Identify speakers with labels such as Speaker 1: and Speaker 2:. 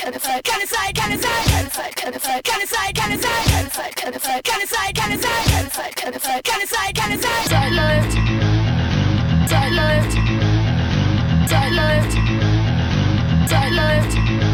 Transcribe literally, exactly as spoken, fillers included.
Speaker 1: kind of side, kind of side, kind of side, kind of side, kind of side, kind of side, kind of side, kind of side, kind of side, kind of side, kind of side, kind of side, kind of side, kind of side, side left, side left, side left, side left.